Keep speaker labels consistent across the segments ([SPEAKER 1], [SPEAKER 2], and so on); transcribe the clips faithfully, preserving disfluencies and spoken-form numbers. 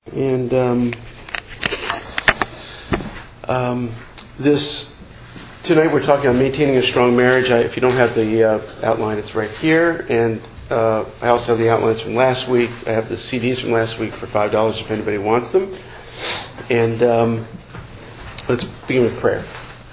[SPEAKER 1] And um, um, this tonight we're talking about maintaining a strong marriage. I, if you don't have the uh, outline, it's right here. And uh, I also have the outlines from last week. I have the C Ds from last week for five dollars if anybody wants them. And um, let's begin with prayer.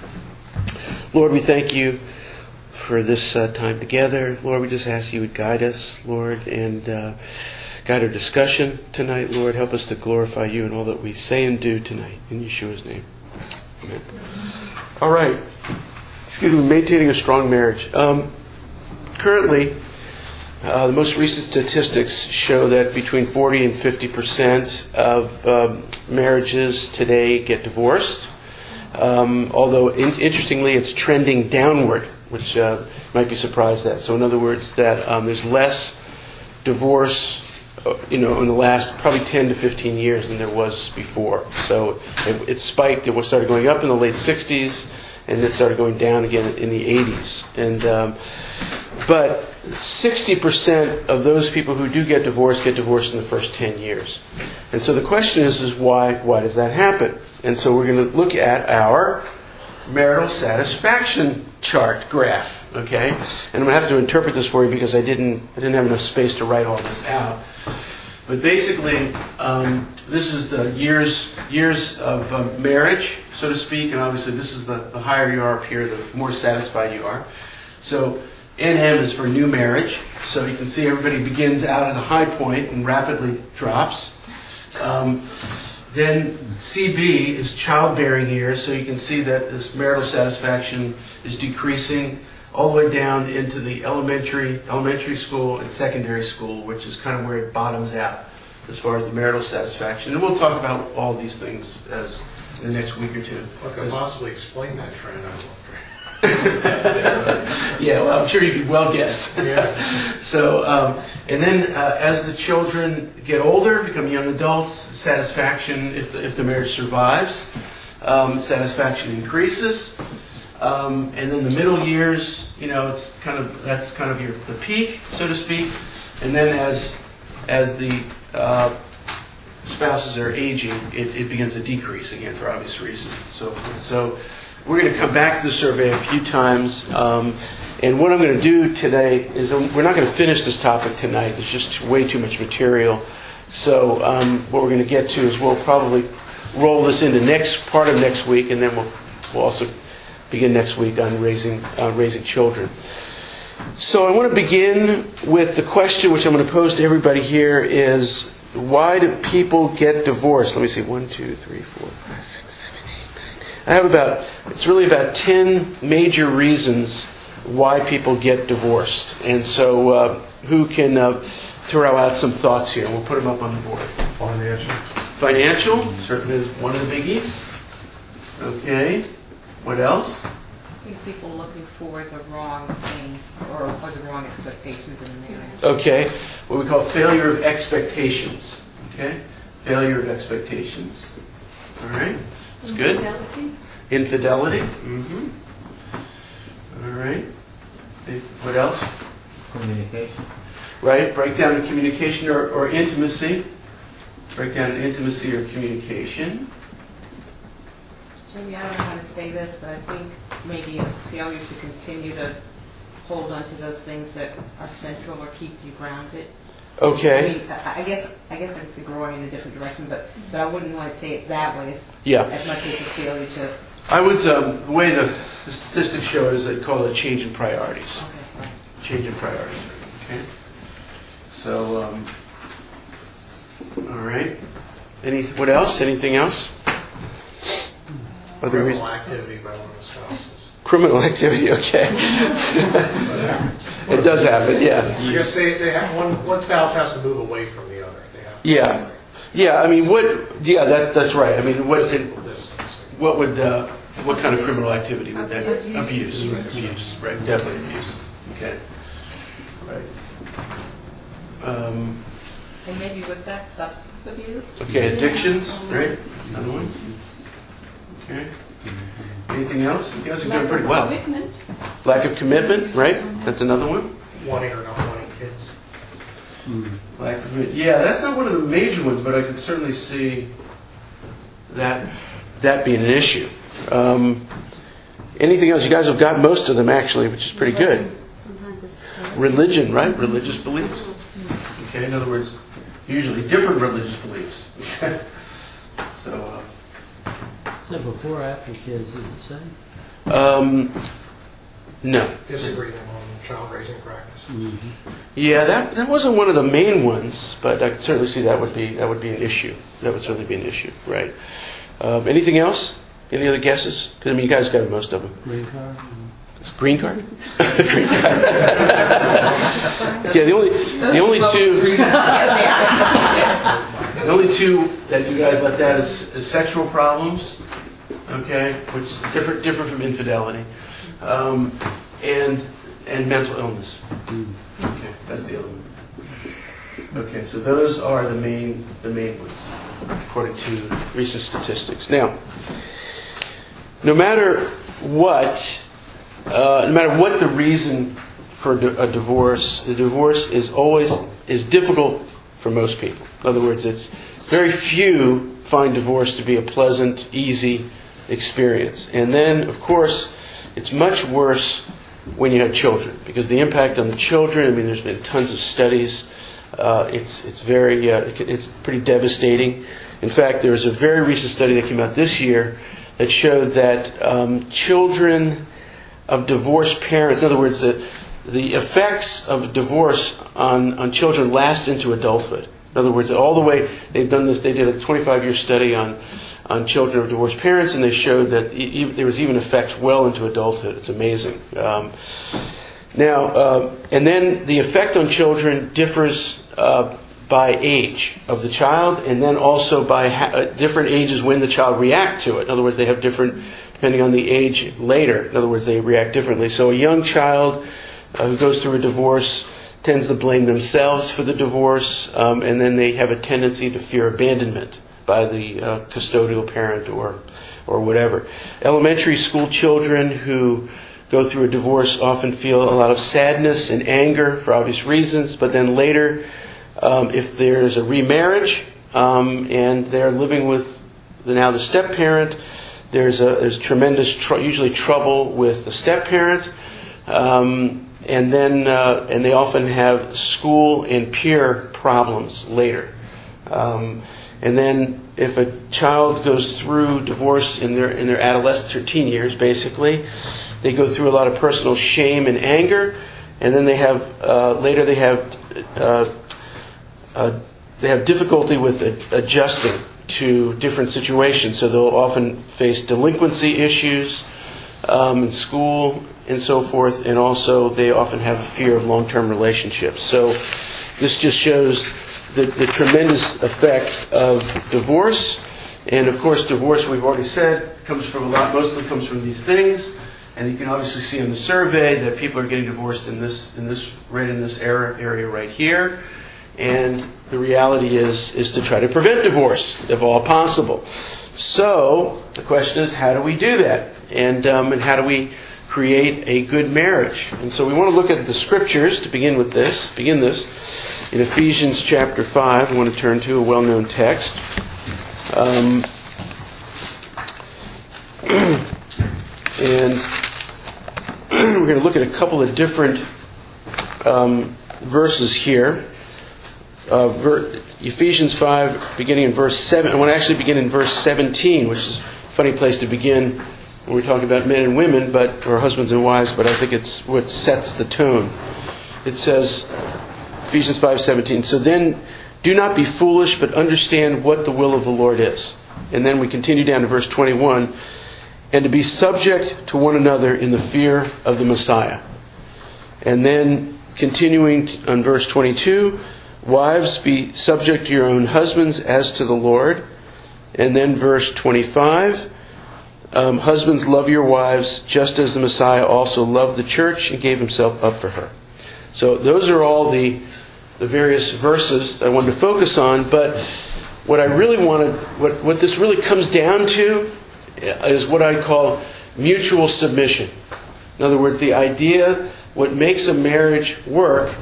[SPEAKER 1] Lord, we thank you for this uh, time together. Lord, we just ask you would guide us, Lord, and uh, guide our discussion tonight. Lord, help us to glorify you in all that we say and do tonight. In Yeshua's name. Amen. All right. Excuse me, maintaining a strong marriage. Um, currently, uh, the most recent statistics show that between forty and fifty percent of um, marriages today get divorced. Um, although, in- interestingly, it's trending downward, which uh, might be surprised at. So, in other words, that um, there's less divorce, you know, in the last probably ten to fifteen years than there was before. So it, it spiked. It started going up in the late sixties, and it started going down again in the eighties. And um, but sixty percent of those people who do get divorced get divorced in the first ten years. And so the question is, is why? Why does that happen? And so we're going to look at our marital satisfaction chart graph, okay? And I'm going to have to interpret this for you because I didn't I didn't have enough space to write all this out. But basically, um, this is the years years of uh, marriage, so to speak, and obviously this is the, the higher you are up here, the more satisfied you are. So N M is for new marriage, so you can see everybody begins out at a high point and rapidly drops. Um, Then C B is childbearing years, so you can see that this marital satisfaction is decreasing all the way down into the elementary elementary school and secondary school, which is kind of where it bottoms out as far as the marital satisfaction. And we'll talk about all these things as in the next week or two.
[SPEAKER 2] What could possibly explain that trend?
[SPEAKER 1] Yeah, well, I'm sure you could well guess.
[SPEAKER 2] Yeah.
[SPEAKER 1] So, um, and then uh, as the children get older, become young adults, satisfaction, if the, if the marriage survives, um, satisfaction increases. Um, and then the middle years, you know, it's kind of that's kind of your the peak, so to speak. And then as as the uh, spouses are aging, it, it begins to decrease again for obvious reasons. So so. We're going to come back to the survey a few times, um, and what I'm going to do today is um, we're not going to finish this topic tonight. There's just way too much material. So um, what we're going to get to is we'll probably roll this into next part of next week, and then we'll we'll also begin next week on raising uh, raising children. So I want to begin with the question which I'm going to pose to everybody here is, why do people get divorced? Let me see, one, two, three, four, five, six, seven, eight, nine. I have about, it's really about ten major reasons why people get divorced. And so uh, who can uh, throw out some thoughts here? We'll put them up on the board.
[SPEAKER 2] Financial.
[SPEAKER 1] Financial, certainly is one of the biggies. Okay. What else?
[SPEAKER 3] I think people looking for the wrong thing or, or the wrong expectations in the marriage.
[SPEAKER 1] Okay. What we call failure of expectations. Okay. Failure of expectations. All right. That's good.
[SPEAKER 3] Infidelity.
[SPEAKER 1] Infidelity. Mm-hmm. All right. What else?
[SPEAKER 4] Communication.
[SPEAKER 1] Right. Breakdown in communication or, or intimacy. Breakdown in intimacy or communication.
[SPEAKER 3] Maybe I don't know how to say this, but I think maybe a failure to continue to hold on to those things that are central or keep you grounded.
[SPEAKER 1] Okay.
[SPEAKER 3] I mean, I I guess I guess it's growing in a different direction, but, but I wouldn't want to say it that way. As,
[SPEAKER 1] Yeah.
[SPEAKER 3] As much as a failure to.
[SPEAKER 1] I would. Um, the way the, the statistics show it is they call it a change in priorities.
[SPEAKER 3] Okay. Right.
[SPEAKER 1] Change in priorities. Okay. So, um, all right. Any? What else? Anything else? Other
[SPEAKER 2] Criminal
[SPEAKER 1] reasons?
[SPEAKER 2] activity by one of the spouses.
[SPEAKER 1] Criminal activity. Okay. It does happen. Yeah.
[SPEAKER 2] I guess they, they have one one spouse has to move away from the other. They have to
[SPEAKER 1] Yeah. Yeah. I mean, what? Yeah, that's that's right. I mean, what?
[SPEAKER 2] physical distance.
[SPEAKER 1] What would? Uh, what kind of criminal activity would that? Abuse. Abuse. Right. Abuse. Right. Definitely abuse. Okay. Right. Um,
[SPEAKER 3] And maybe with that, substance abuse.
[SPEAKER 1] okay. Addictions. Right. Another one. Okay. Anything else? You guys are doing pretty well.
[SPEAKER 3] Commitment.
[SPEAKER 1] Lack of commitment. Right. That's another one.
[SPEAKER 2] Wanting or not wanting kids.
[SPEAKER 5] Mm.
[SPEAKER 1] Lack of, yeah, that's not one of the major ones, but I can certainly see that that being an issue. Um, anything else? You guys have got most of them actually, which is pretty good. Religion, right? Religious beliefs. Okay, in other words, usually different religious beliefs. Okay, so. Uh,
[SPEAKER 5] So before or after kids, is it the same?
[SPEAKER 1] um, no.
[SPEAKER 2] Disagreement on child raising practice.
[SPEAKER 5] Mm-hmm.
[SPEAKER 1] Yeah, that that wasn't one of the main ones, but I could certainly see that would be that would be an issue. That would certainly be an issue, right? Um, anything else? Any other guesses? Because I mean, you guys got most of them.
[SPEAKER 5] Green card?
[SPEAKER 1] Green card? Green card. Yeah, the only the only two the only two that you guys left out is, is sexual problems, okay, which is different different from infidelity, um, and and mental illness. Okay, that's the other one. Okay, so those are the main the main ones according to recent statistics. Now, no matter what. Uh, no matter what the reason for a divorce, the divorce is always is difficult for most people. In other words, it's very few find divorce to be a pleasant, easy experience. And then, of course, it's much worse when you have children, because the impact on the children. I mean, there's been tons of studies. Uh, it's it's very uh, it's pretty devastating. In fact, there was a very recent study that came out this year that showed that um, children of divorced parents, in other words, the the effects of divorce on, on children last into adulthood. In other words, all the way they've done this, they did a twenty-five year study on on children of divorced parents, and they showed that e- there was even effects well into adulthood. It's amazing. Um, now, uh, and then the effect on children differs uh, by age of the child, and then also by ha- uh, different ages when the child react to it. In other words, they have different, depending on the age later. In other words, they react differently. So a young child uh, who goes through a divorce tends to blame themselves for the divorce, um, and then they have a tendency to fear abandonment by the uh, custodial parent or or whatever. Elementary school children who go through a divorce often feel a lot of sadness and anger for obvious reasons, but then later, um, if there's a remarriage um, and they're living with the, now the step-parent, there's a there's tremendous tr- usually trouble with the step-parent, um, and then uh, and they often have school and peer problems later. Um, and then if a child goes through divorce in their in their adolescence or teen years, basically, they go through a lot of personal shame and anger, and then they have uh, later they have uh, uh, they have difficulty with adjusting to different situations. So they'll often face delinquency issues um, in school and so forth, and also they often have a fear of long-term relationships. So this just shows the, the tremendous effect of divorce. And of course, divorce, we've already said, comes from a lot, mostly comes from these things. And you can obviously see in the survey that people are getting divorced in this, in this, right in this area, area right here. And the reality is, is to try to prevent divorce, if all possible. So the question is, how do we do that? And um, and how do we create a good marriage? And so we want to look at the scriptures to begin with this. Begin this in Ephesians chapter five. I want to turn to a well-known text. Um, and we're going to look at a couple of different um, verses here. Uh, ver- Ephesians five, beginning in verse seven. I want to actually begin in verse seventeen, which is a funny place to begin when we're talking about men and women, but or husbands and wives. But I think it's what sets the tone. It says, Ephesians five seventeen. So then, do not be foolish, but understand what the will of the Lord is. And then we continue down to verse twenty-one, and to be subject to one another in the fear of the Messiah. And then continuing on verse twenty-two. Wives, be subject to your own husbands as to the Lord. And then verse twenty-five. Um, husbands, love your wives just as the Messiah also loved the church and gave himself up for her. So those are all the the various verses that I wanted to focus on. But what I really wanted, what, what this really comes down to is what I call mutual submission. In other words, the idea, what makes a marriage work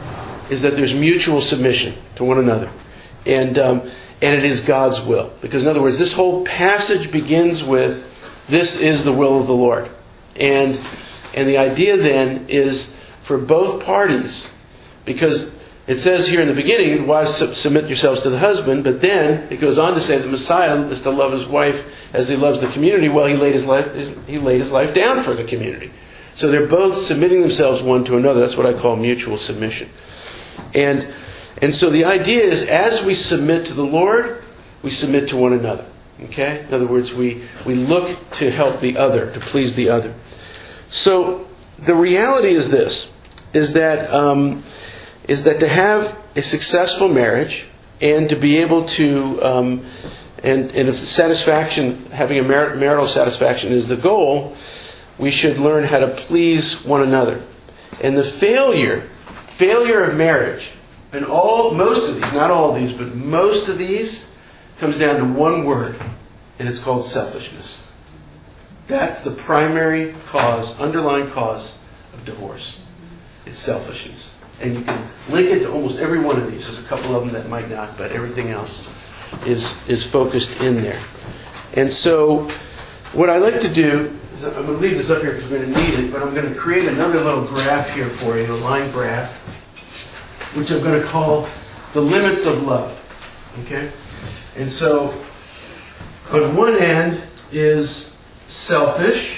[SPEAKER 1] is that there's mutual submission to one another. And um, and it is God's will. Because in other words, this whole passage begins with, this is the will of the Lord. And and the idea then is for both parties, because it says here in the beginning, wives submit yourselves to the husband, but then it goes on to say the Messiah is to love his wife as he loves the community. Well, he laid his life he laid his life down for the community. So they're both submitting themselves one to another. That's what I call mutual submission. And and so the idea is, as we submit to the Lord, we submit to one another. Okay? In other words, we, we look to help the other, to please the other. So the reality is this, is that um, is that to have a successful marriage and to be able to, um, and, and if satisfaction, having a mar- marital satisfaction is the goal, we should learn how to please one another. And the failure, failure of marriage, and all, most of these, not all of these, but most of these, comes down to one word, and it's called selfishness. That's the primary cause, underlying cause of divorce. It's selfishness. And you can link it to almost every one of these. There's a couple of them that might not, but everything else is, is focused in there. And so, what I like to do is, I'm going to leave this up here because we're going to need it, but I'm going to create another little graph here for you, a line graph, which I'm going to call the limits of love. Okay? And so, on one end is selfish,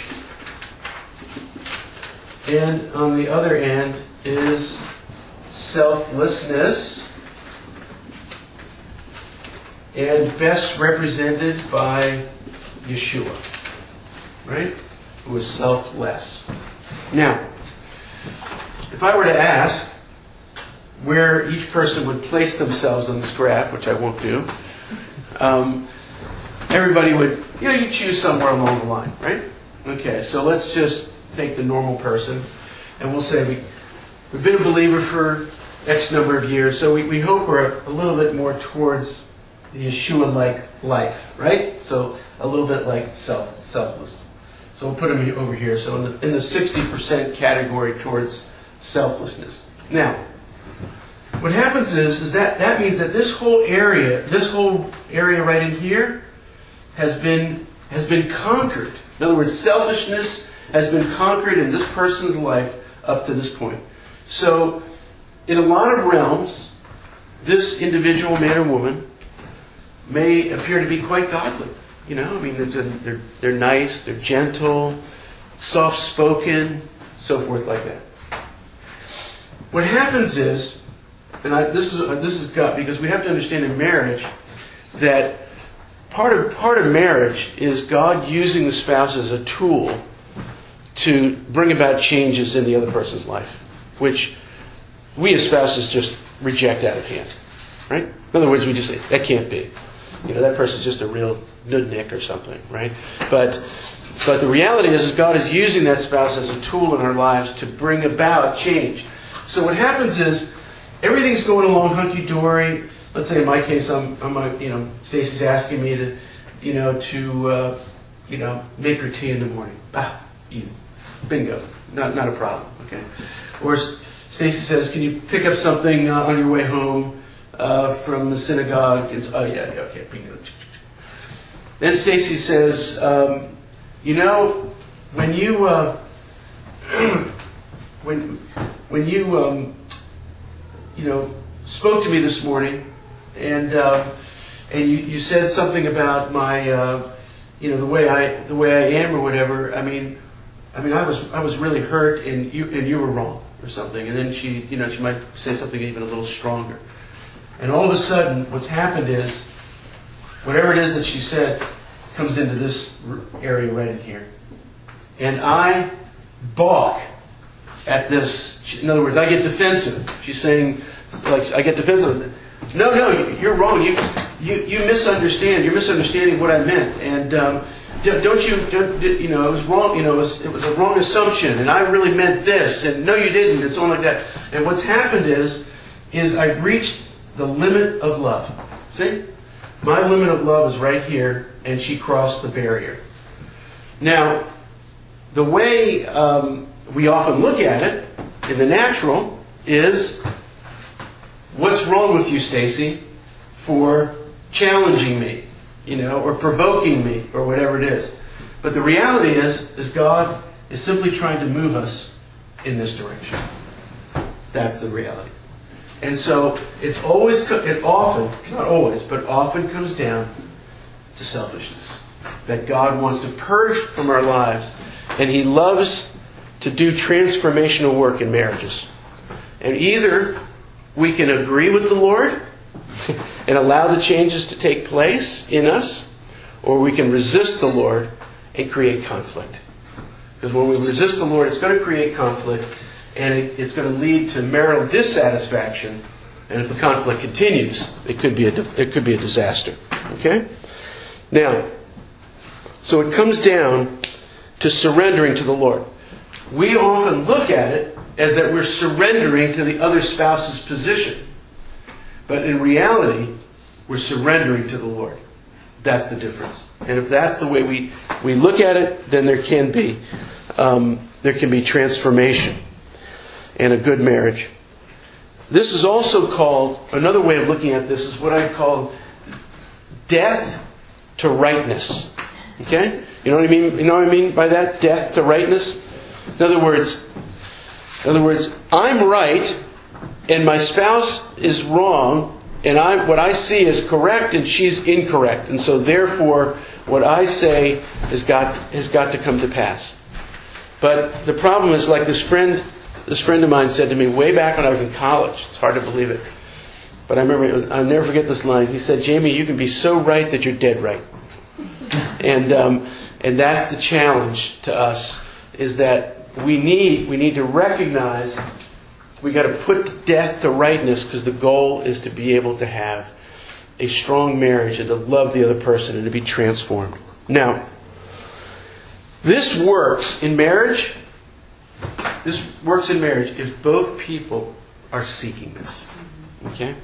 [SPEAKER 1] and on the other end is selflessness, and best represented by Yeshua, right? Who was selfless. Now, if I were to ask where each person would place themselves on this graph, which I won't do, um, everybody would, you know, you choose somewhere along the line, right? Okay, so let's just take the normal person, and we'll say we, we've been a believer for X number of years, so we, we hope we're a, a little bit more towards the Yeshua-like life, right? So a little bit like self, selfless. So we'll put them over here. So in the, in the sixty percent category towards selflessness. Now, what happens is, is that that means that this whole area, this whole area right in here, has been has been conquered. In other words, selfishness has been conquered in this person's life up to this point. So, in a lot of realms, this individual man or woman may appear to be quite godly. You know, I mean, they're they're, they're nice, they're gentle, soft-spoken, so forth like that. What happens is, and I, this is this is God, because we have to understand in marriage that part of part of marriage is God using the spouse as a tool to bring about changes in the other person's life, which we as spouses just reject out of hand, right? In other words, we just say, that can't be. You know, that person's just a real nudnik or something, right? But but the reality is, is God is using that spouse as a tool in our lives to bring about change. So what happens is, everything's going along hunky-dory. Let's say in my case, I'm, I'm a, you know, Stacy's asking me to, you know, to, uh, you know, make her tea in the morning. Ah, easy. Bingo. Not not a problem, okay? Or Stacy says, can you pick up something uh, on your way home uh, from the synagogue? It's, oh, yeah, yeah, okay, bingo. Then Stacy says, um, you know, when you, uh, when, when you, um, you know, spoke to me this morning, and uh, and you, you said something about my, uh, you know, the way I the way I am or whatever. I mean, I mean, I was I was really hurt, and you and you were wrong or something. And then she, you know, she might say something even a little stronger. And all of a sudden, what's happened is, whatever it is that she said comes into this area right in here, and I balk at this. In other words, I get defensive. She's saying, like, I get defensive. No, no, you're wrong. You, you, you misunderstand. You're misunderstanding what I meant. And um, don't you, don't, you know, it was wrong. You know, it was, it was a wrong assumption, and I really meant this. And no, you didn't. And so on like that. And what's happened is, is I've reached the limit of love. See, my limit of love is right here, and she crossed the barrier. Now, the way um, we often look at it in the natural is, what's wrong with you, Stacy, for challenging me, you know, or provoking me, or whatever it is. But the reality is, is God is simply trying to move us in this direction. That's the reality. And so it's always, it often, not always, but often comes down to selfishness. That God wants to purge from our lives, and He loves to do transformational work in marriages. And either we can agree with the Lord and allow the changes to take place in us, or we can resist the Lord and create conflict. Because when we resist the Lord, it's going to create conflict, and it, it's going to lead to marital dissatisfaction. And if the conflict continues, it could be a it could be a disaster. Okay? Now, so it comes down to surrendering to the Lord. We often look at it as that we're surrendering to the other spouse's position. But in reality, we're surrendering to the Lord. That's the difference. And if that's the way we, we look at it, then there can be um, there can be transformation and a good marriage. This is also called, another way of looking at this is what I call death to rightness. Okay? You know what I mean? You know what I mean by that? Death to rightness? In other words, in other words, I'm right and my spouse is wrong, and I what I see is correct and she's incorrect. And so therefore what I say has got has got to come to pass. But the problem is, like this friend this friend of mine said to me way back when I was in college. It's hard to believe it. But I remember, I'll never forget this line. He said, "Jamie, you can be so right that you're dead right." And um, and that's the challenge to us, is that we need we need to recognize we got to put death to rightness, because the goal is to be able to have a strong marriage and to love the other person and to be transformed. Now, this works in marriage. This works in marriage if both people are seeking this. Okay?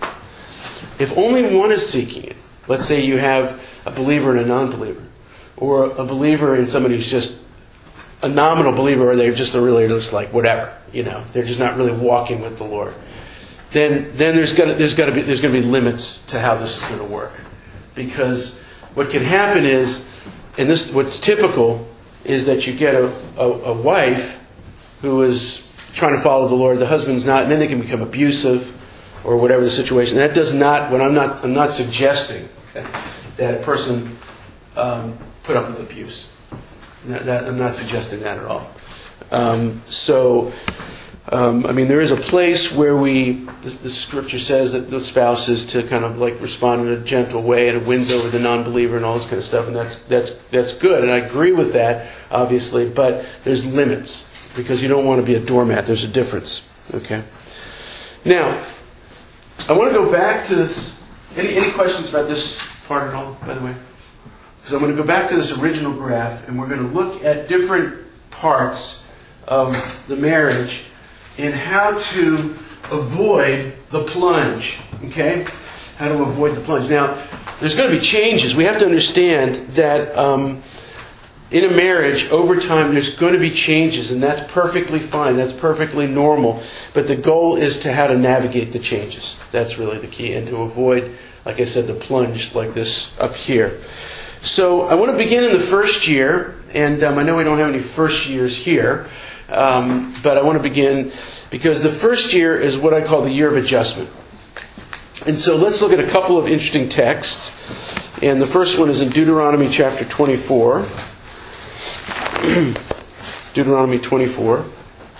[SPEAKER 1] If only one is seeking it, let's say you have a believer and a non-believer, or a believer and somebody who's just a nominal believer, or they're just a really just like whatever, you know, they're just not really walking with the Lord. Then, then there's got to there's got to be there's going to be limits to how this is going to work, because what can happen is, and this what's typical is that you get a, a, a wife who is trying to follow the Lord, the husband's not, and then they can become abusive or whatever the situation. That does not. When I'm not I'm not suggesting that a person um, put up with abuse. That, that, I'm not suggesting that at all. Um, so, um, I mean, there is a place where we, the, the scripture says that the spouse is to kind of like respond in a gentle way, and it wins over the non-believer and all this kind of stuff, and that's that's that's good, and I agree with that, obviously. But there's limits, because you don't want to be a doormat. There's a difference. Okay. Now, I want to go back to this. Any any questions about this part at all? By the way. So I'm going to go back to this original graph, and we're going to look at different parts of the marriage and how to avoid the plunge. Okay? How to avoid the plunge. Now, there's going to be changes. We have to understand that um, in a marriage, over time, there's going to be changes, and that's perfectly fine. That's perfectly normal. But the goal is to how to navigate the changes. That's really the key, and to avoid, like I said, the plunge like this up here. So I want to begin in the first year, and um, I know we don't have any first years here, um, but I want to begin because the first year is what I call the year of adjustment. And so let's look at a couple of interesting texts. And the first one is in Deuteronomy chapter twenty-four. Deuteronomy twenty-four.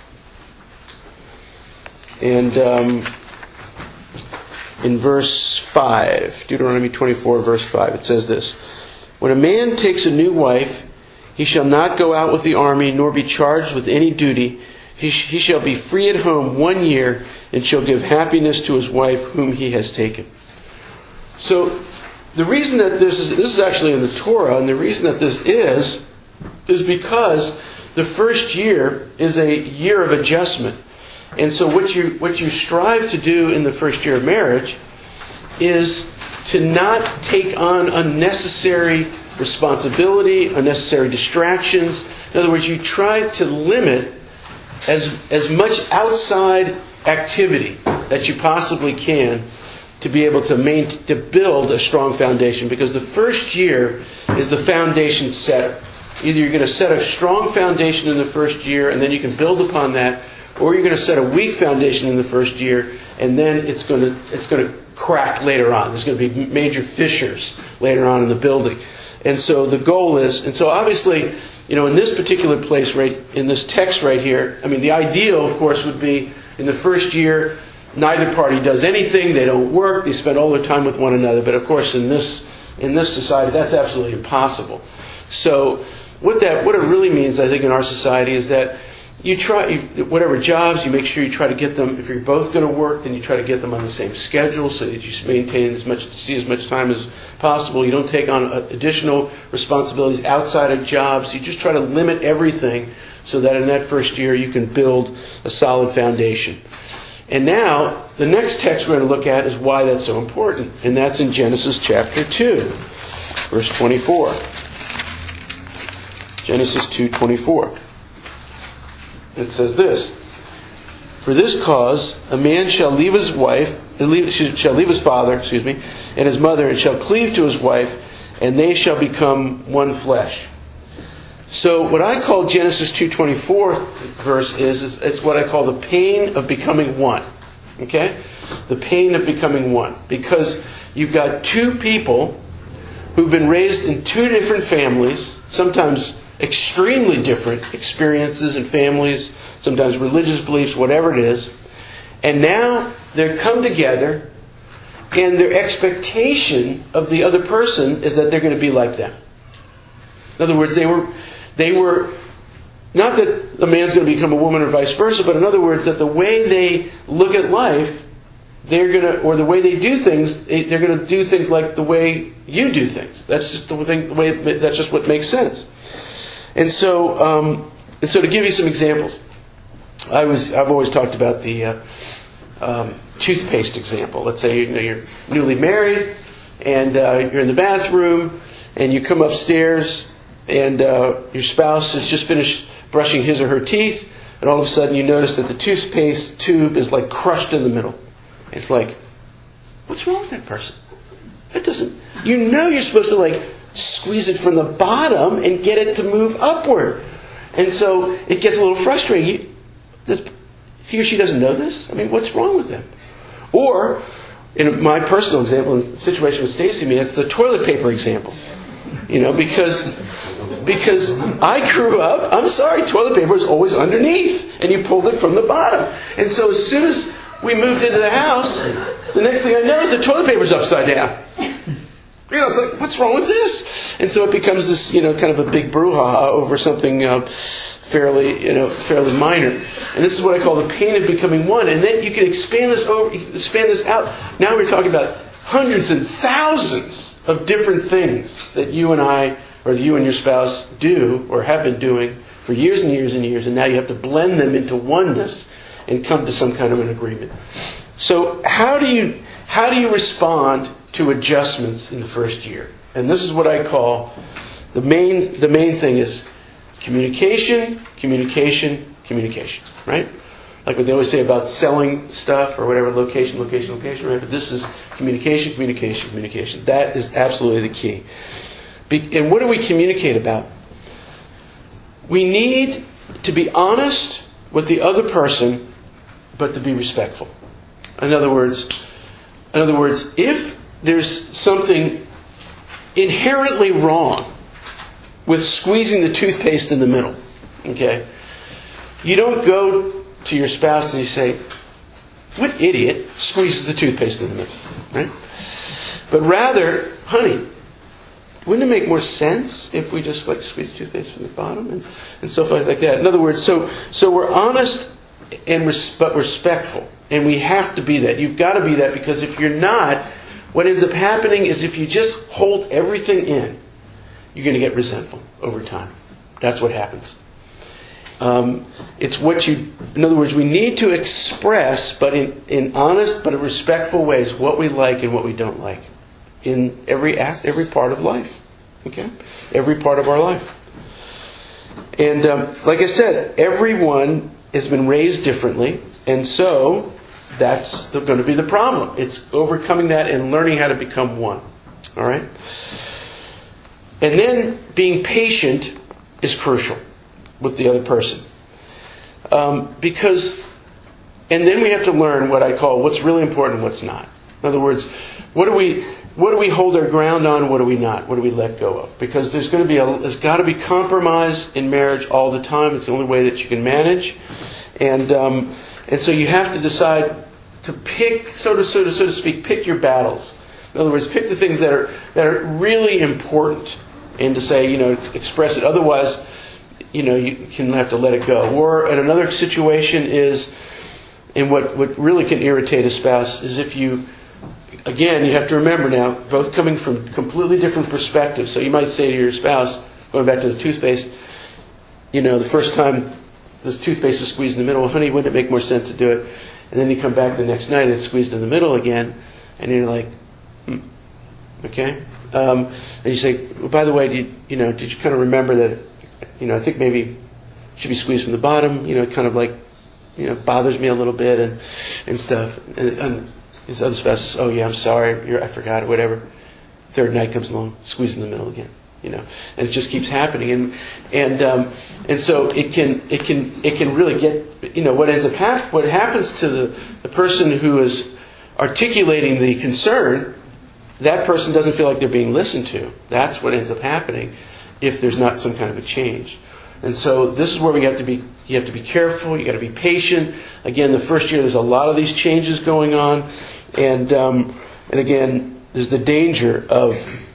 [SPEAKER 1] And um, in verse five, Deuteronomy twenty-four, verse five, it says this: "When a man takes a new wife, he shall not go out with the army, nor be charged with any duty. He, sh- he shall be free at home one year, and shall give happiness to his wife whom he has taken." So, the reason that this is, this is actually in the Torah, and the reason that this is, is because the first year is a year of adjustment. And so what you what you strive to do in the first year of marriage is to not take on unnecessary responsibility, unnecessary distractions. In other words, you try to limit as as much outside activity that you possibly can to be able to main, to build a strong foundation, because the first year is the foundation set. Either you're going to set a strong foundation in the first year and then you can build upon that, or you're going to set a weak foundation in the first year and then it's going to it's going to crack later on. There's going to be major fissures later on in the building. And so the goal is, and so obviously, you know, in this particular place, right, in this text right here, I mean, the ideal, of course, would be in the first year, neither party does anything, they don't work, they spend all their time with one another. But of course, in this in this society, that's absolutely impossible. So what that what it really means, I think, in our society is that you try, you, whatever jobs, you make sure you try to get them, if you're both going to work, then you try to get them on the same schedule so that you maintain as much, see as much time as possible. You don't take on additional responsibilities outside of jobs. You just try to limit everything so that in that first year you can build a solid foundation. And now, the next text we're going to look at is why that's so important. And that's in Genesis chapter two, verse twenty-four. Genesis two twenty-four. It says this: "For this cause a man shall leave his wife, shall leave his father, excuse me, and his mother, and shall cleave to his wife, and they shall become one flesh." So what I call Genesis two twenty-four verse is, is it's what I call the pain of becoming one. Okay? The pain of becoming one. Because you've got two people who've been raised in two different families, sometimes extremely different experiences and families, sometimes religious beliefs, whatever it is. And now they're come together, and their expectation of the other person is that they're going to be like them. In other words, they were, they were, not that the man's going to become a woman or vice versa, but in other words, that the way they look at life, they're going to, or the way they do things, they're going to do things like the way you do things. That's just the thing, the way, it, that's just what makes sense. And so, um, and so to give you some examples, I was, I've always talked about the uh, um, toothpaste example. Let's say, you know, you're newly married and uh, you're in the bathroom and you come upstairs and uh, your spouse has just finished brushing his or her teeth, and all of a sudden you notice that the toothpaste tube is like crushed in the middle. It's like, what's wrong with that person? It doesn't. You know you're supposed to like squeeze it from the bottom and get it to move upward. And so it gets a little frustrating. You, this, he or she doesn't know this? I mean, what's wrong with them? Or, in my personal example, in the situation with Stacy and me, it's the toilet paper example. You know, because because I grew up, I'm sorry, toilet paper is always underneath, and you pulled it from the bottom. And so as soon as we moved into the house, the next thing I know is the toilet paper's upside down. You know, it's like, what's wrong with this? And so it becomes this, you know, kind of a big brouhaha over something uh, fairly, you know, fairly minor. And this is what I call the pain of becoming one. And then you can expand this over, you can expand this out. Now we're talking about hundreds and thousands of different things that you and I, or you and your spouse do, or have been doing for years and years and years. And now you have to blend them into oneness and come to some kind of an agreement. So how do you how do you respond to adjustments in the first year? And this is what I call the main the main thing is communication, communication, communication. Right? Like what they always say about selling stuff or whatever, location, location, location. Right? But this is communication, communication, communication. That is absolutely the key. Be, and what do we communicate about? We need to be honest with the other person, but to be respectful. In other words, in other words, if there's something inherently wrong with squeezing the toothpaste in the middle, okay, you don't go to your spouse and you say, "What idiot squeezes the toothpaste in the middle?" Right? But rather, honey, wouldn't it make more sense if we just like squeeze the toothpaste from the bottom and, and stuff like that? In other words, so so we're honest and res- but respectful, and we have to be that. You've got to be that, because if you're not, what ends up happening is if you just hold everything in, you're going to get resentful over time. That's what happens. Um, it's what you, in other words, we need to express, but in, in honest but in respectful ways, what we like and what we don't like in every every part of life. Okay, every part of our life. And um, like I said, everyone has been raised differently, and so that's going to be the problem. It's overcoming that and learning how to become one. All right? And then being patient is crucial with the other person. Um, because, and then we have to learn what I call what's really important and what's not. In other words, what do we what do we hold our ground on? What do we not? What do we let go of? Because there's going to be a there's got to be compromise in marriage all the time. It's the only way that you can manage, and um, and so you have to decide to pick, so to so to so to speak, pick your battles. In other words, pick the things that are that are really important, and to say, you know, express it. Otherwise, you know, you can have to let it go. Or in another situation is, and what what really can irritate a spouse is if you. Again, you have to remember now, both coming from completely different perspectives. So you might say to your spouse, going back to the toothpaste, you know, the first time this toothpaste is squeezed in the middle, honey, wouldn't it make more sense to do it? And then you come back the next night and it's squeezed in the middle again, and you're like, hmm, okay? Um, and you say, well, by the way, did, you know, did you kind of remember that, you know, I think maybe it should be squeezed from the bottom, you know, it kind of like, you know, bothers me a little bit and, and stuff. And, and his other spouse says, oh yeah, I'm sorry, You're, I forgot, or whatever. Third night comes along, squeeze in the middle again, you know, and it just keeps happening, and and um, and so it can it can it can really get, you know, what ends up hap- what happens to the, the person who is articulating the concern, that person doesn't feel like they're being listened to. That's what ends up happening if there's not some kind of a change. And so this is where we have to be. You have to be careful. You got to be patient. Again, the first year there's a lot of these changes going on, and um, and again there's the danger of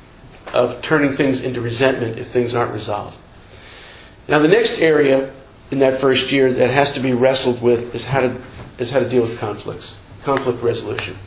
[SPEAKER 1] of turning things into resentment if things aren't resolved. Now, the next area in that first year that has to be wrestled with is how to is how to deal with conflicts, conflict resolution,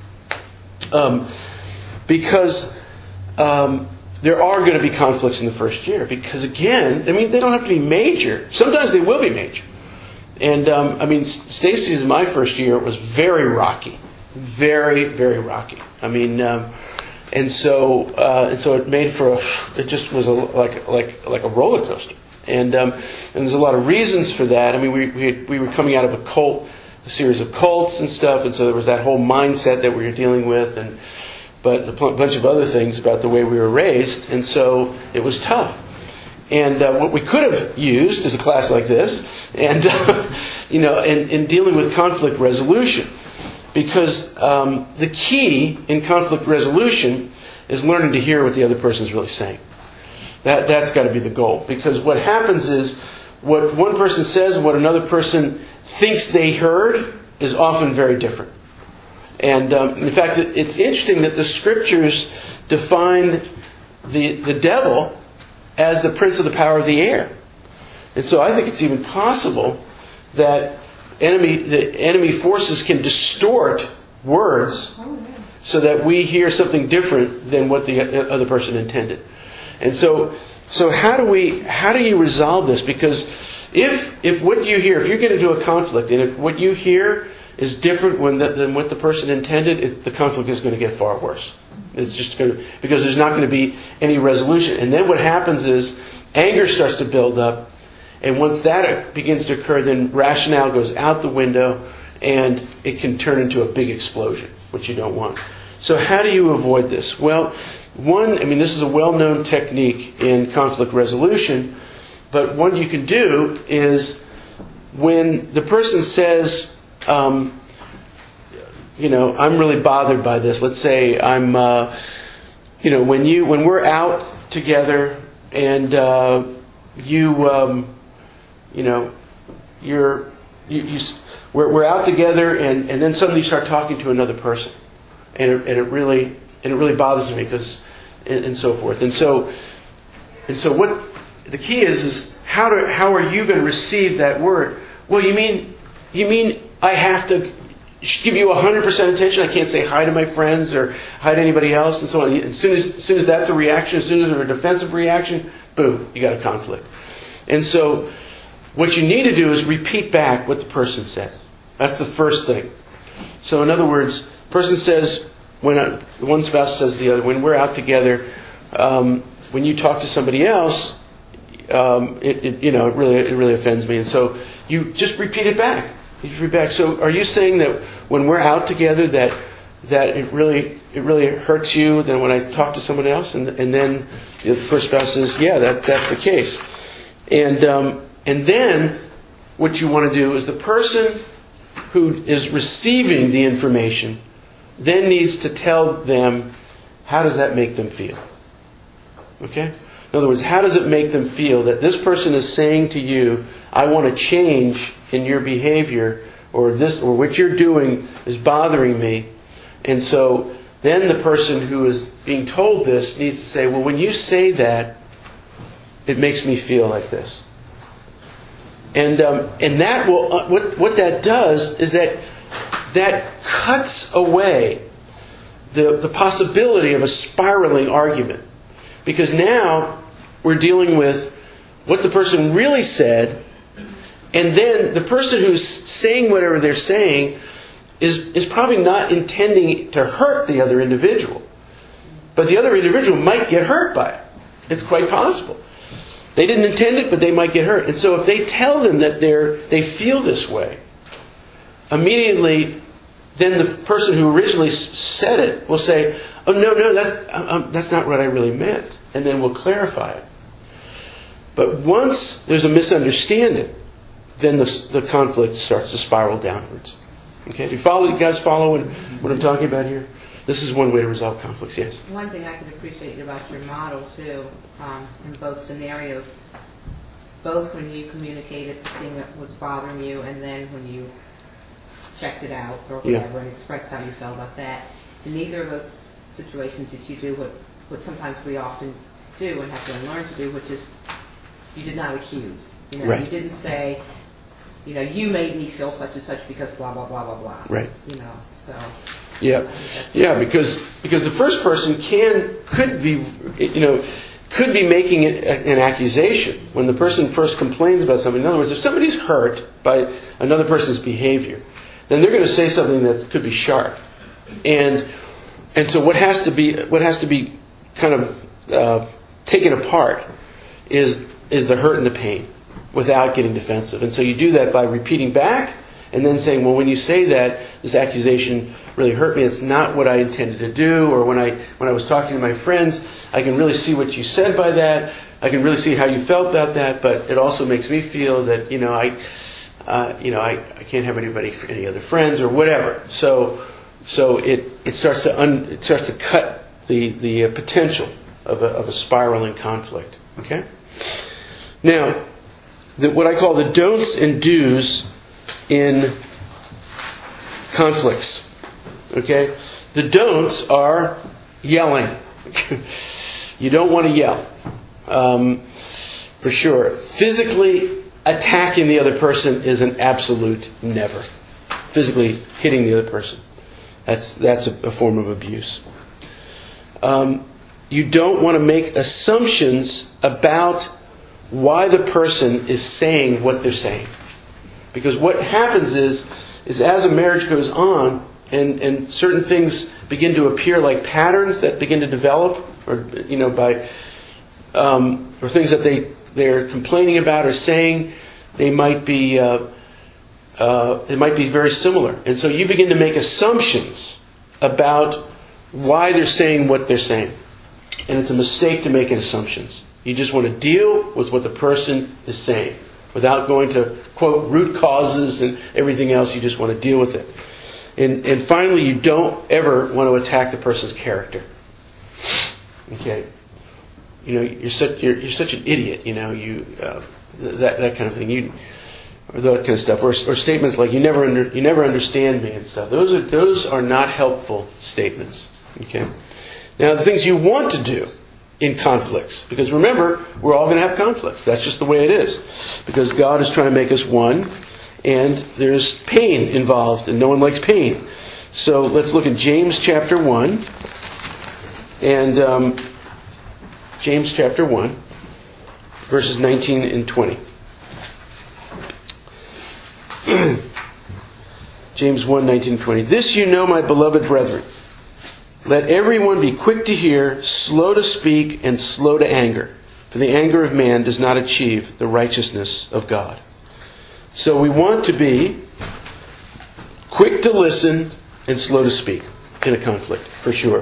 [SPEAKER 1] um, because. Um, There are going to be conflicts in the first year because, again, I mean, they don't have to be major. Sometimes they will be major. And, um, I mean, Stacy's my first year was very rocky. Very, very rocky. I mean, um, and so uh, and so it made for a, it just was a, like like like a roller coaster. And um, and there's a lot of reasons for that. I mean, we we, had, we were coming out of a cult, a series of cults and stuff, and so there was that whole mindset that we were dealing with, and but a bunch of other things about the way we were raised, and so it was tough. And uh, what we could have used is a class like this, and uh, you know, in, in dealing with conflict resolution, because um, the key in conflict resolution is learning to hear what the other person is really saying. That that's got to be the goal, because what happens is what one person says and what another person thinks they heard is often very different. And um, in fact, it's interesting that the Scriptures define the the devil as the prince of the power of the air. And so I think it's even possible that enemy the enemy forces can distort words so that we hear something different than what the other person intended. And so so how do we how do you resolve this? Because if if what you hear, if you get into a conflict and if what you hear is different when the, than what the person intended, it, the conflict is going to get far worse. It's just going to, because there's not going to be any resolution. And then what happens is anger starts to build up, and once that begins to occur, then rationale goes out the window, and it can turn into a big explosion, which you don't want. So how do you avoid this? Well, one, I mean, this is a well-known technique in conflict resolution, but one you can do is when the person says, Um, you know, I'm really bothered by this. Let's say I'm, uh, you know, when you when we're out together and uh, you, um, you know, you're, you, you we're, we're out together and, and then suddenly you start talking to another person, and it, and it really and it really bothers me because and, and so forth. And so and so what the key is is how do how are you going to receive that word? Well, you mean you mean. I have to give you one hundred percent attention. I can't say hi to my friends or hi to anybody else and so on. As soon as, as soon as that's a reaction, as soon as there's a defensive reaction, boom, you got a conflict. And so what you need to do is repeat back what the person said. That's the first thing. So in other words, the person says, when a, one spouse says to the other, when we're out together, um, when you talk to somebody else, um, it, it you know it really it really offends me. And so you just repeat it back. You just read back. So are you saying that when we're out together that that it really it really hurts you than when I talk to someone else? And and then the first spouse says, yeah, that that's the case. And um, and then what you want to do is the person who is receiving the information then needs to tell them, how does that make them feel? Okay? In other words, how does it make them feel that this person is saying to you, I want to change in your behavior, or this, or what you're doing is bothering me. And so then the person who is being told this needs to say, well, when you say that, it makes me feel like this. And um, and that will uh, what what that does is that that cuts away the the possibility of a spiraling argument, because now we're dealing with what the person really said, and then the person who's saying whatever they're saying is is probably not intending to hurt the other individual, but the other individual might get hurt by it. It's quite possible. They didn't intend it, but they might get hurt. And so if they tell them that they're they feel this way, immediately then the person who originally said it will say, oh, no, no, that's um, that's not what I really meant. And then we'll clarify it. But once there's a misunderstanding, then the, the conflict starts to spiral downwards. Okay, do you follow? You guys follow what, what I'm talking about here? This is one way to resolve conflicts, yes?
[SPEAKER 3] One thing I can appreciate about your model, too, um, in both scenarios, both when you communicated the thing that was bothering you and then when you checked it out or whatever
[SPEAKER 1] yeah.
[SPEAKER 3] and expressed how you felt about that, in neither of those situations did you do what, what sometimes we often do and have to learn to do, which is you did not accuse. You know,
[SPEAKER 1] right.
[SPEAKER 3] You didn't say, you know, you made me feel such and such because blah, blah, blah, blah, blah.
[SPEAKER 1] Right.
[SPEAKER 3] You know, so...
[SPEAKER 1] Yeah, yeah, because because the first person can could be you know could be making an accusation when the person first complains about something. In other words, if somebody's hurt by another person's behavior, then they're going to say something that could be sharp, and and so what has to be what has to be kind of uh, taken apart is is the hurt and the pain without getting defensive, and so you do that by repeating back. And then saying, well, when you say that, this accusation really hurt me. It's not what I intended to do. Or when I when I was talking to my friends, I can really see what you said by that. I can really see how you felt about that. But it also makes me feel that, you know, I, uh, you know, I, I can't have anybody, any other friends or whatever. So, so it it starts to un, it starts to cut the the uh, potential of a of a spiraling conflict. Okay. Now, the, what I call the don'ts and do's in conflicts. Okay? The don'ts are yelling. You don't want to yell. Um, for sure. Physically attacking the other person is an absolute never. Physically hitting the other person. That's that's a, a form of abuse. Um, you don't want to make assumptions about why the person is saying what they're saying. Because what happens is, is as a marriage goes on, and, and certain things begin to appear like patterns that begin to develop, or you know, by um, or things that they they're complaining about or saying, they might be uh, uh, they might be very similar, and so you begin to make assumptions about why they're saying what they're saying, and it's a mistake to make assumptions. You just want to deal with what the person is saying. Without going to, quote, root causes and everything else, you just want to deal with it. And and finally, you don't ever want to attack the person's character. Okay, you know, you're such you're, you're such an idiot. You know, you uh, that that kind of thing. You or that kind of stuff, or or statements like you never under, you never understand me and stuff. Those are those are not helpful statements. Okay. Now, the things you want to do in conflicts. Because remember, we're all going to have conflicts. That's just the way it is. Because God is trying to make us one, and there's pain involved, and no one likes pain. So let's look at James chapter one. And um, James chapter one, verses nineteen and twenty. James one, nineteen and twenty. This you know, my beloved brethren. Let everyone be quick to hear, slow to speak, and slow to anger. For the anger of man does not achieve the righteousness of God. So we want to be quick to listen and slow to speak in a conflict, for sure.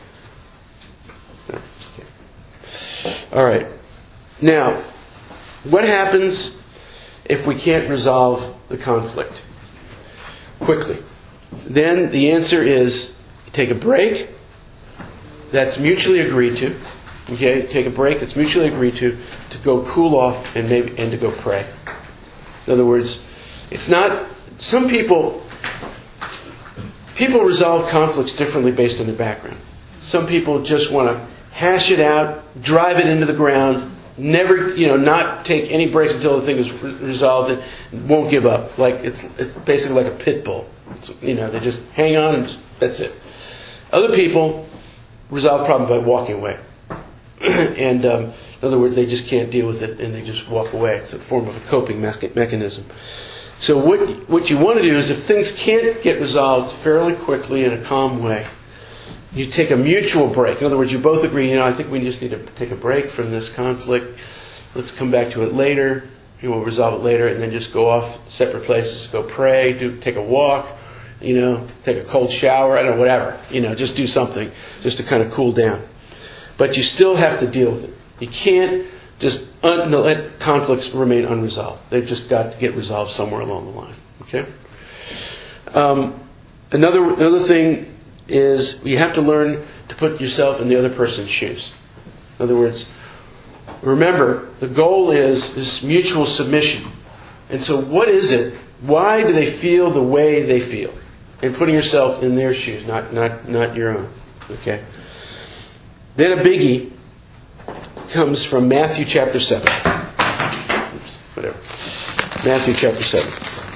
[SPEAKER 1] Okay. All right. Now, what happens if we can't resolve the conflict quickly? Then the answer is take a break that's mutually agreed to. Okay, take a break that's mutually agreed to, to go cool off and maybe and to go pray. In other words, it's not. Some people people resolve conflicts differently based on their background. Some people just want to hash it out, drive it into the ground, never, you know, not take any breaks until the thing is re- resolved, and won't give up. Like it's, it's basically like a pit bull. It's, you know, they just hang on and just, that's it. Other people resolve problems by walking away. and um, in other words, they just can't deal with it and they just walk away. It's a form of a coping mecha- mechanism. So what what you want to do is, if things can't get resolved fairly quickly in a calm way, you take a mutual break. In other words, you both agree, you know, I think we just need to take a break from this conflict. Let's come back to it later. You know, we'll resolve it later, and then just go off separate places, go pray, do take a walk, you know, take a cold shower, I don't know, whatever. You know, just do something just to kind of cool down. But you still have to deal with it. You can't just un- let conflicts remain unresolved. They've just got to get resolved somewhere along the line. Okay. Um, another another thing is you have to learn to put yourself in the other person's shoes. In other words, remember the goal is this mutual submission. And so, what is it? Why do they feel the way they feel? And putting yourself in their shoes, not not not your own. Okay. Then a biggie comes from Matthew chapter seven. Oops, whatever. Matthew chapter seven.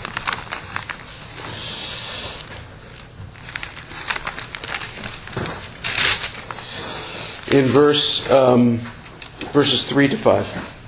[SPEAKER 1] In verse um, verses three to five.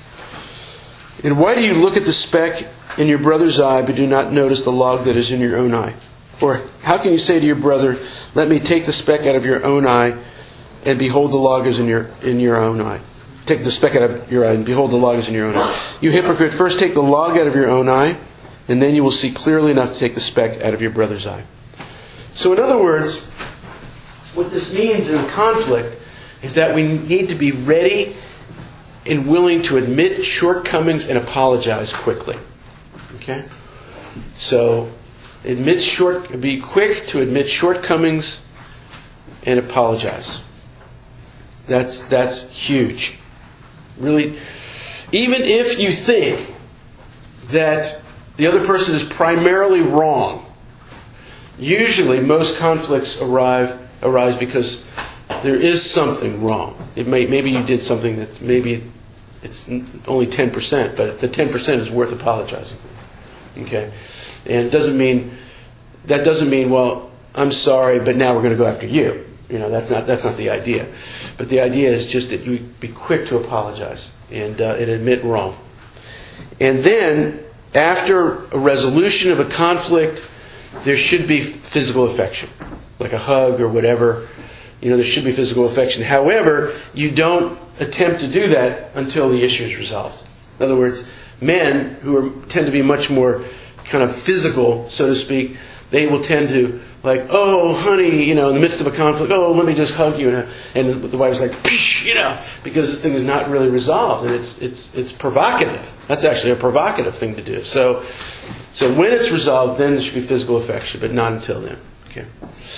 [SPEAKER 1] And why do you look at the speck in your brother's eye, but do not notice the log that is in your own eye? Or how can you say to your brother, "Let me take the speck out of your own eye," and behold the log is in your in your own eye? Take the speck out of your eye, and behold the log is in your own eye. You hypocrite, first take the log out of your own eye, and then you will see clearly enough to take the speck out of your brother's eye. So in other words, what this means in a conflict is that we need to be ready and willing to admit shortcomings and apologize quickly. Okay? So, admit short, be quick to admit shortcomings and apologize. That's that's huge. Really, even if you think that the other person is primarily wrong, usually most conflicts arrive arise because there is something wrong. It may maybe you did something that maybe it's only ten percent, but the ten percent is worth apologizing for. Okay? And it doesn't mean that doesn't mean, well, I'm sorry, but now we're going to go after you. You know, that's not that's not the idea. But the idea is just that you be quick to apologize and uh, and admit wrong. And then, after a resolution of a conflict, there should be physical affection, like a hug or whatever. You know, there should be physical affection. However, you don't attempt to do that until the issue is resolved. In other words, men who are, tend to be much more kind of physical, so to speak, they will tend to, like, oh, honey, you know, in the midst of a conflict, oh, let me just hug you. And, and the wife's like, Psh, you know, because this thing is not really resolved. And it's it's it's provocative. That's actually a provocative thing to do. So, so when it's resolved, then there should be physical affection, but not until then. Okay.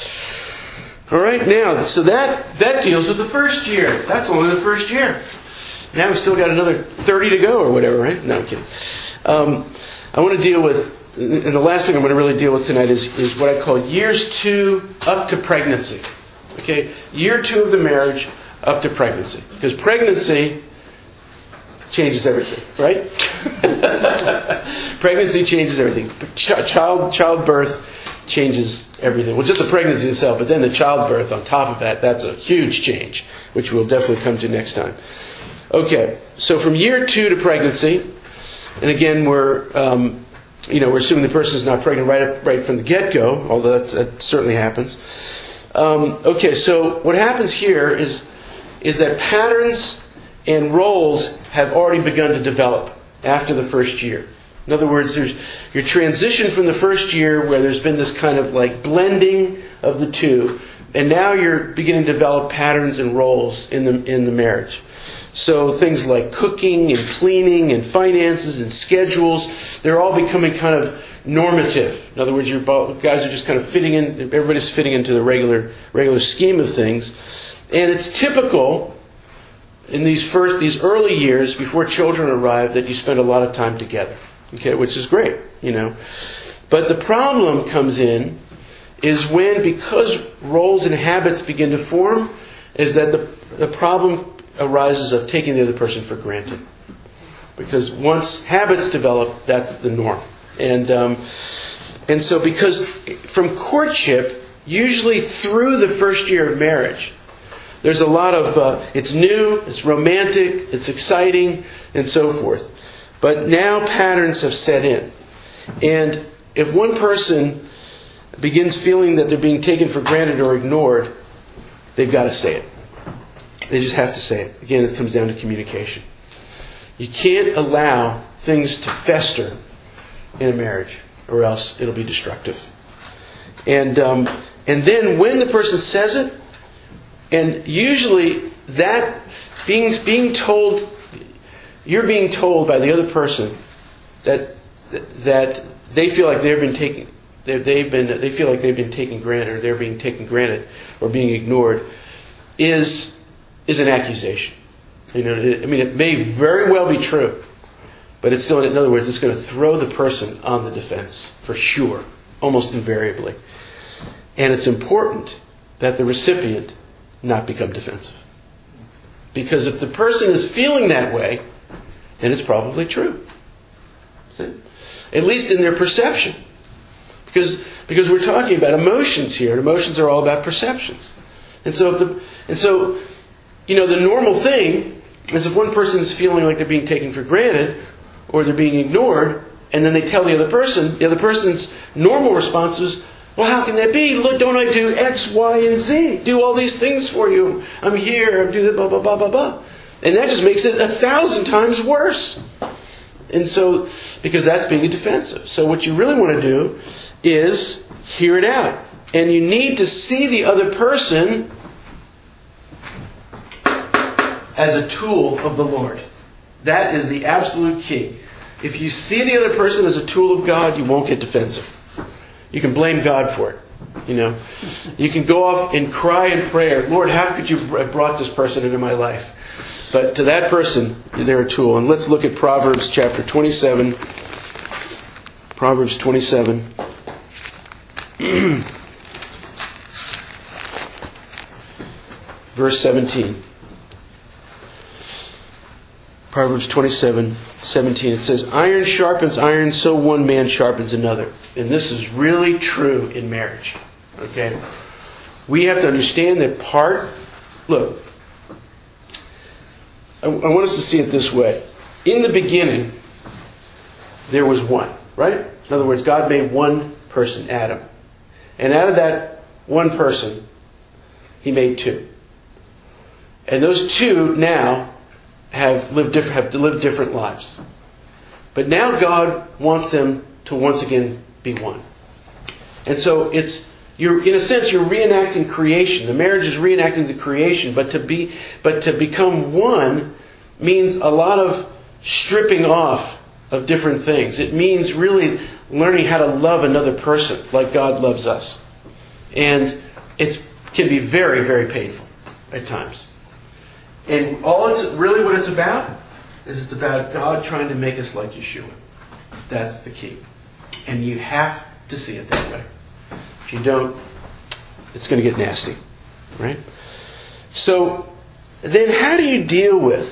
[SPEAKER 1] All right, now, so that, that deals with the first year. That's only the first year. Now we've still got another thirty to go or whatever, right? No, I'm kidding. Um, I want to deal with, and the last thing I'm going to really deal with tonight is, is what I call years two up to pregnancy. Okay, year two of the marriage up to pregnancy. Because pregnancy changes everything, right? Pregnancy changes everything. Ch- child childbirth changes everything. Well, just the pregnancy itself, but then the childbirth on top of that, that's a huge change, which we'll definitely come to next time. Okay, so from year two to pregnancy, and again, we're um, you know we're assuming the person is not pregnant right up, right from the get-go, although that, that certainly happens. Um, okay, so what happens here is is that patterns and roles have already begun to develop after the first year. In other words, there's your transition from the first year where there's been this kind of like blending of the two, and now you're beginning to develop patterns and roles in the in the marriage. So things like cooking and cleaning and finances and schedules, they're all becoming kind of normative. In other words, your guys are just kind of fitting in, everybody's fitting into the regular regular scheme of things. And it's typical in these first, these early years before children arrive that you spend a lot of time together. Okay, which is great, you know. But the problem comes in is when, because roles and habits begin to form, is that the the problem arises of taking the other person for granted. Because once habits develop, that's the norm. And um, and so because from courtship, usually through the first year of marriage, there's a lot of, uh, it's new, it's romantic, it's exciting, and so forth. But now patterns have set in. And if one person begins feeling that they're being taken for granted or ignored, they've got to say it. They just have to say it. Again, it comes down to communication. You can't allow things to fester in a marriage, or else it'll be destructive. And um, and then when the person says it, and usually that being being told, you're being told by the other person that that they feel like they've been taken, they've been they feel like they've been taken granted, or they're being taken granted, or being ignored, is is an accusation. You know, I mean, it may very well be true, but it's still, in other words, it's going to throw the person on the defense for sure, almost invariably. And it's important that the recipient not become defensive, because if the person is feeling that way, then it's probably true. See? At least in their perception, because because we're talking about emotions here, and emotions are all about perceptions. And so, if the, and so. You know, the normal thing is if one person is feeling like they're being taken for granted or they're being ignored, and then they tell the other person, the other person's normal response is, well, how can that be? Look, don't I do X, Y, and Z? Do all these things for you. I'm here. I'm doing blah, blah, blah, blah, blah. And that just makes it a thousand times worse. And so, because that's being defensive. So what you really want to do is hear it out. And you need to see the other person as a tool of the Lord. That is the absolute key. If you see the other person as a tool of God, you won't get defensive. You can blame God for it. You know, you can go off and cry in prayer, Lord, how could you have brought this person into my life? But to that person, they're a tool. And let's look at Proverbs chapter twenty-seven. Proverbs twenty-seven. Verse seventeen. Proverbs twenty-seven, seventeen. It says, iron sharpens iron, so one man sharpens another. And this is really true in marriage. Okay? We have to understand that part... Look, I, I want us to see it this way. In the beginning, there was one, right? In other words, God made one person, Adam. And out of that one person, He made two. And those two now have lived different, have lived different lives. But now God wants them to once again be one. And so it's, you're, in a sense, you're reenacting creation. The marriage is reenacting the creation, but to be, but to become one means a lot of stripping off of different things. It means really learning how to love another person like God loves us. And it can be very, very painful at times. And all it's really what it's about is it's about God trying to make us like Yeshua. That's the key. And you have to see it that way. If you don't, it's going to get nasty. Right? So, then how do you deal with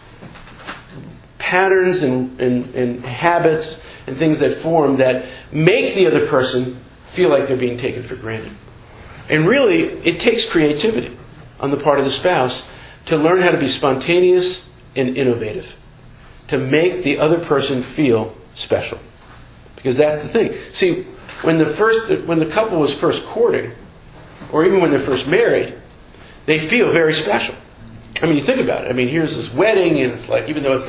[SPEAKER 1] patterns and, and, and habits and things that form that make the other person feel like they're being taken for granted? And really, it takes creativity on the part of the spouse to learn how to be spontaneous and innovative. To make the other person feel special. Because that's the thing. See, when the first, when the couple was first courting, or even when they're first married, they feel very special. I mean, you think about it. I mean, here's this wedding, and it's like, even though it's like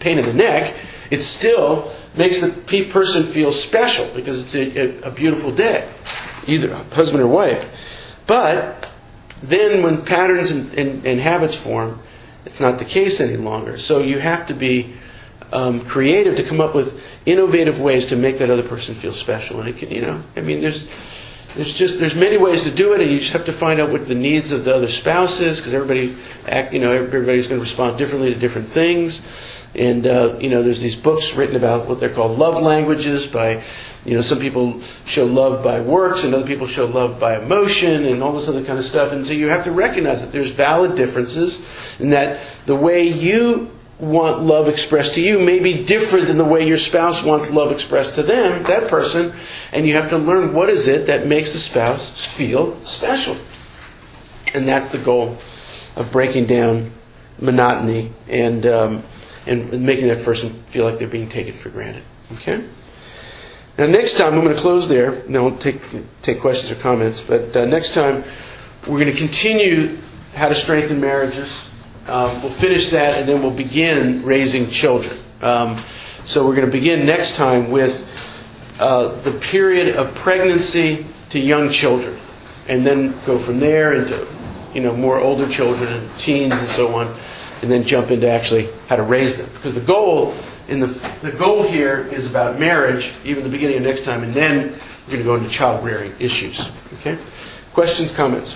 [SPEAKER 1] pain in the neck. It still makes the pe- person feel special because it's a, a, a beautiful day, either husband or wife. But then when patterns and, and, and habits form, it's not the case any longer. So you have to be um, creative to come up with innovative ways to make that other person feel special. And it can, you know, I mean, there's there's just there's many ways to do it, and you just have to find out what the needs of the other spouse is, because everybody, act, you know, everybody's going to respond differently to different things. And, uh, you know, there's these books written about what they're called love languages by, you know, some people show love by works and other people show love by emotion and all this other kind of stuff. And so you have to recognize that there's valid differences and that the way you want love expressed to you may be different than the way your spouse wants love expressed to them, that person. And you have to learn what is it that makes the spouse feel special. And that's the goal of breaking down monotony and um, and making that person feel like they're being taken for granted. Okay? Now next time, I'm going to close there, and then we'll take, take questions or comments. But uh, next time, we're going to continue how to strengthen marriages. Um, we'll finish that, and then we'll begin raising children. Um, so we're going to begin next time with uh, the period of pregnancy to young children, and then go from there into, you know, more older children and teens and so on, and then jump into actually how to raise them. Because the goal in the the goal here is about marriage, even the beginning of next time, and then we're going to go into child rearing issues. Okay? Questions, comments?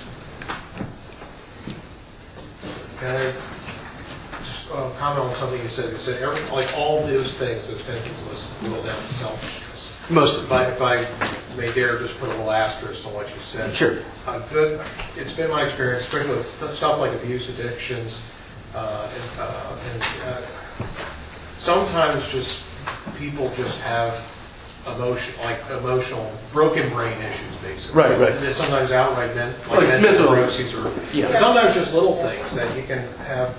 [SPEAKER 2] Can I just uh, comment on something you said? You said every, like all those things, those tensions list boil down to selfishness.
[SPEAKER 1] Most of
[SPEAKER 2] If I, if I may dare just put a little asterisk on what you said.
[SPEAKER 1] Sure.
[SPEAKER 2] Uh, good. It's been my experience, especially with st- stuff like abuse addictions, uh, and, uh, and uh, sometimes just people just have emotion, like emotional broken brain issues, basically.
[SPEAKER 1] Right, right.
[SPEAKER 2] And then sometimes outright men, like,
[SPEAKER 1] Like
[SPEAKER 2] mental
[SPEAKER 1] mental
[SPEAKER 2] neuroses, or
[SPEAKER 1] yeah.
[SPEAKER 2] but sometimes just little things that you can have.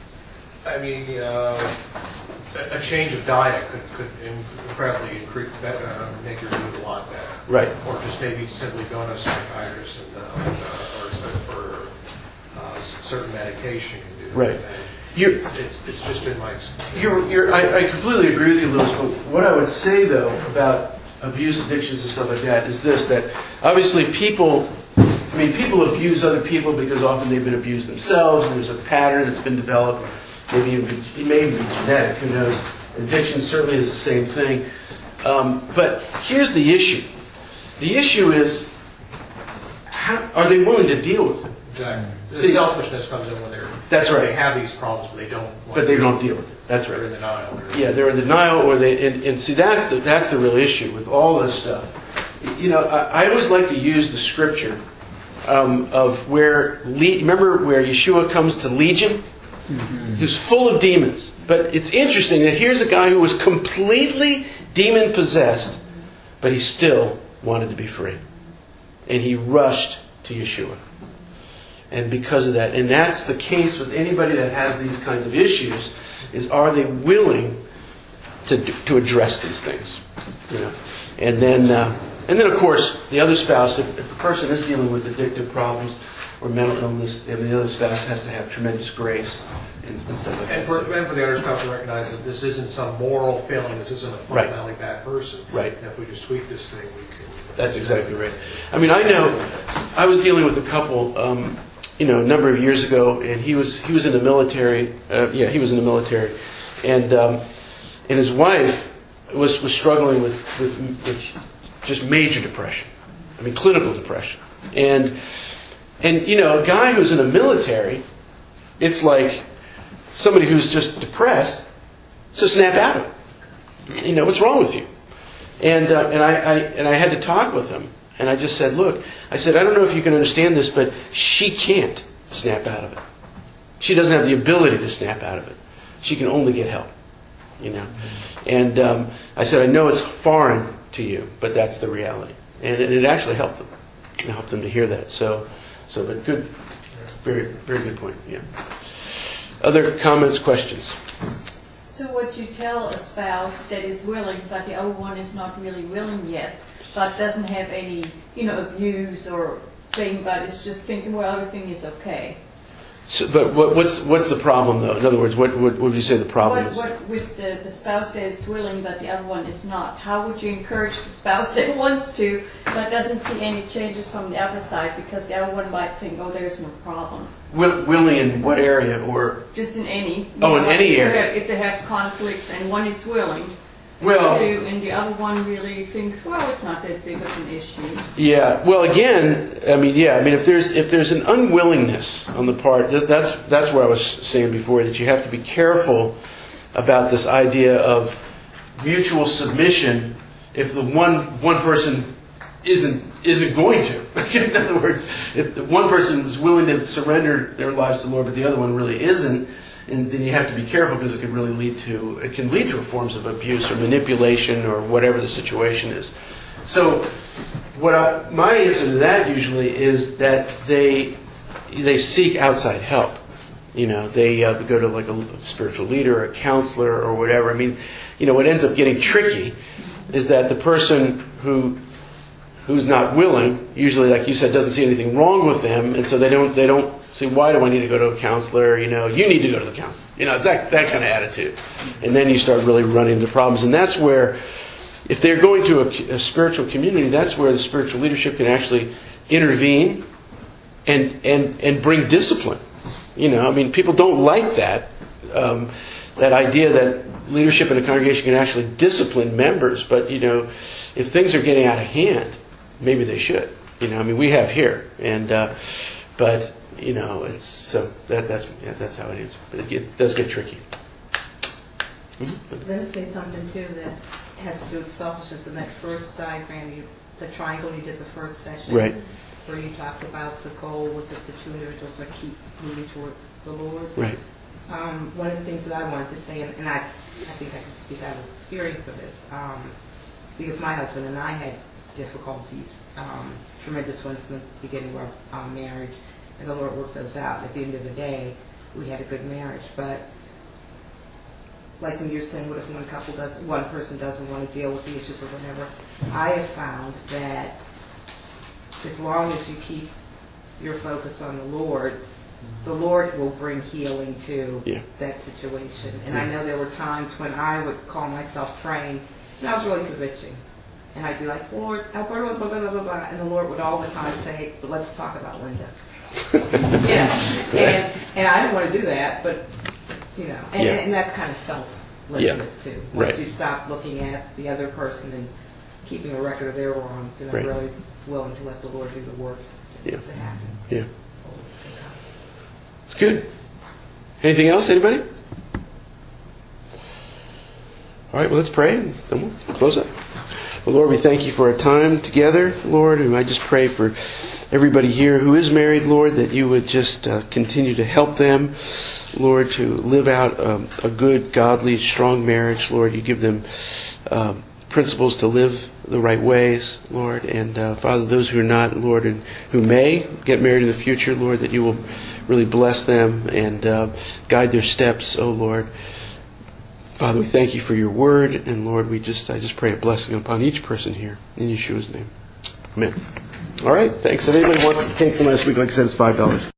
[SPEAKER 2] I mean, uh, a, a change of diet could could incredibly increase, uh, make your mood a lot better.
[SPEAKER 1] Right.
[SPEAKER 2] Or just maybe simply going to a psychiatrist and uh, uh, or, or uh, certain medication can do.
[SPEAKER 1] Right. You're,
[SPEAKER 2] It's, it's, it's just been my experience.
[SPEAKER 1] You're, you're, I, I completely agree with you, Lewis, but what I would say, though, about abuse addictions and stuff like that is this, that obviously people, I mean, people abuse other people because often they've been abused themselves, and there's a pattern that's been developed, maybe even, it may even be genetic, who knows. Addiction certainly is the same thing. Um, but here's the issue. The issue is, how, are they willing to deal with it?
[SPEAKER 2] Exactly. The
[SPEAKER 1] See,
[SPEAKER 2] selfishness comes in when they're
[SPEAKER 1] That's right.
[SPEAKER 2] They have these problems, but they don't. want
[SPEAKER 1] But they
[SPEAKER 2] to
[SPEAKER 1] don't deal with it. That's right.
[SPEAKER 2] They're in denial. They're
[SPEAKER 1] Yeah, they're in denial, or they and, and see that's the that's the real issue with all this stuff. You know, I, I always like to use the scripture um, of where Le- remember where Yeshua comes to Legion, mm-hmm. who's full of demons. But it's interesting that here's a guy who was completely demon possessed, but he still wanted to be free, and he rushed to Yeshua. And because of that, and that's the case with anybody that has these kinds of issues, is are they willing to to address these things, you know? And then, uh, and then of course, the other spouse, if, if the person is dealing with addictive problems or mental illness, and the other spouse has to have tremendous grace and, and stuff like
[SPEAKER 2] and
[SPEAKER 1] that.
[SPEAKER 2] for, and for the other spouse to recognize that this isn't some moral failing, this isn't a fundamentally right. bad person.
[SPEAKER 1] Right.
[SPEAKER 2] And if we just tweak this thing, we can.
[SPEAKER 1] That's exactly right. I mean, I know, I was dealing with a couple. Um, You know, a number of years ago, and he was he was in the military. Uh, yeah, he was in the military, and um, and his wife was was struggling with, with with just major depression. I mean, clinical depression, and and you know, a guy who's in the military, it's like somebody who's just depressed. So snap out of it. You know, what's wrong with you? And uh, and I, I and I had to talk with him. And I just said, look, I said, I don't know if you can understand this, but she can't snap out of it. She doesn't have the ability to snap out of it. She can only get help, you know. And um, I said, I know it's foreign to you, but that's the reality. And it, it actually helped them. It helped them to hear that. So, so, but good, very, very good point. Yeah. Other comments, questions?
[SPEAKER 6] So would you tell a spouse that is willing, but the other one is not really willing yet, but doesn't have any, you know, abuse or thing, but is just thinking, well, everything is okay.
[SPEAKER 1] So, but what, what's what's the problem though? In other words, what, what, what would you say the problem
[SPEAKER 6] What,
[SPEAKER 1] is?
[SPEAKER 6] what with the, the spouse that is willing but the other one is not? How would you encourage the spouse that wants to but doesn't see any changes from the other side because the other one might think, oh, there's no problem?
[SPEAKER 1] Will, willing in what area or?
[SPEAKER 6] Just in any. You
[SPEAKER 1] Oh, in
[SPEAKER 6] know,
[SPEAKER 1] any
[SPEAKER 6] if they
[SPEAKER 1] area.
[SPEAKER 6] have- If they have conflict and one is willing
[SPEAKER 1] Well,
[SPEAKER 6] to, and the other one really thinks, well, it's not that big of an issue.
[SPEAKER 1] yeah. Well, again, I mean, yeah. I mean, if there's if there's an unwillingness on the part, that's that's that's where I was saying before that you have to be careful about this idea of mutual submission. If the one one person isn't isn't going to, in other words, if the one person is willing to surrender their lives to the Lord, but the other one really isn't. And then you have to be careful because it can really lead to it can lead to forms of abuse or manipulation or whatever the situation is. So, what I, my answer to that usually is that they they seek outside help. You know, they uh, go to like a spiritual leader, or a counselor, or whatever. I mean, you know, what ends up getting tricky is that the person who who's not willing, usually, like you said, doesn't see anything wrong with them, and so they don't they don't. See, why do I need to go to a counselor? You know, you need to go to the counselor. You know, it's that, that kind of attitude. And then you start really running into problems. And that's where, if they're going to a, a spiritual community, that's where the spiritual leadership can actually intervene and and, and bring discipline. You know, I mean, people don't like that, um, that idea that leadership in a congregation can actually discipline members. But, you know, if things are getting out of hand, maybe they should. You know, I mean, we have here. And, uh, but... You know, it's so that that's yeah, that's how it is. But it, get, does get tricky.
[SPEAKER 3] I was going to say something too that has to do with selfishness. In that first diagram, you the triangle you did the first session,
[SPEAKER 1] Right.
[SPEAKER 3] where you talked about the goal was that the two individuals are keep moving toward the Lord.
[SPEAKER 1] Right.
[SPEAKER 3] Um, one of the things that I wanted to say, and, and I I think I can speak out of experience of this, um, because my husband and I had difficulties, um, tremendous ones in the beginning of our um, marriage. And the Lord worked those out. At the end of the day, we had a good marriage. But like when you're saying, what if one couple does, one person doesn't want to deal with the issues or whatever? I have found that as long as you keep your focus on the Lord, the Lord will bring healing to
[SPEAKER 1] yeah. that
[SPEAKER 3] situation. And yeah. I know there were times when I would call myself praying, and I was really convincing. And I'd be like, Lord, Alberto, blah, blah, blah, blah, blah. And the Lord would all the time say, but let's talk about Linda. yeah, and and I don't want to do that, but you know, and,
[SPEAKER 1] yeah.
[SPEAKER 3] and that's kind of selflessness yeah. too. Once
[SPEAKER 1] right.
[SPEAKER 3] you stop looking at the other person and keeping a record of their wrongs, and
[SPEAKER 1] right.
[SPEAKER 3] I'm really willing to let the Lord do the work
[SPEAKER 1] yeah.
[SPEAKER 3] to happen.
[SPEAKER 1] Yeah, it's good. Anything else, anybody? All right, well, let's pray, and then we'll close up. Well, Lord, we thank you for our time together, Lord, and I just pray for everybody here who is married, Lord, that you would just uh, continue to help them, Lord, to live out um, a good, godly, strong marriage. Lord, you give them uh, principles to live the right ways, Lord, and uh, Father, those who are not, Lord, and who may get married in the future, Lord, that you will really bless them and uh, guide their steps, oh Lord. Father, we thank you for your word, and Lord, we just I just pray a blessing upon each person here in Yeshua's name. Amen. All right, thanks. If anybody wants to take from last week, like I said, it's five dollars.